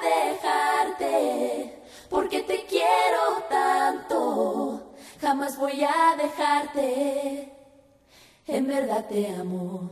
dejarte, porque te quiero tanto. Jamás voy a dejarte, en verdad te amo.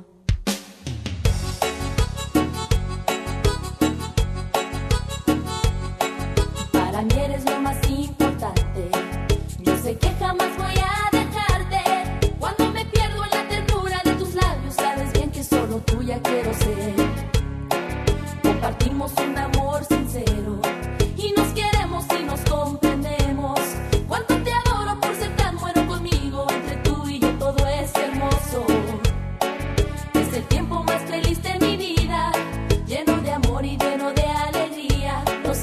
Para mí eres lo más importante. Yo sé que jamás voy a dejarte. Cuando me pierdo en la ternura de tus labios, sabes bien que solo tuya quiero ser. Compartimos un amor sincero y nos queremos y nos comprendemos. Cuánto te adoro por ser tan bueno conmigo. Entre tú y yo todo es hermoso. Es el tiempo más feliz de mi vida, lleno de amor y lleno de alegría. Nos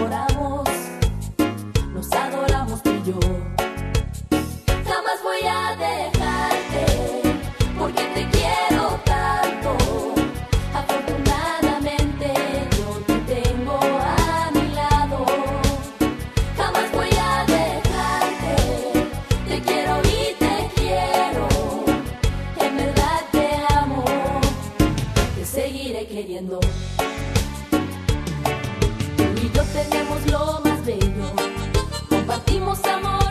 adoramos tú y yo. Jamás voy a dejarte, porque te quiero tanto. Afortunadamente yo te tengo a mi lado. Jamás voy a dejarte, te quiero y te quiero. En verdad te amo, te seguiré queriendo. Tú y yo tenemos lo más bello, compartimos amor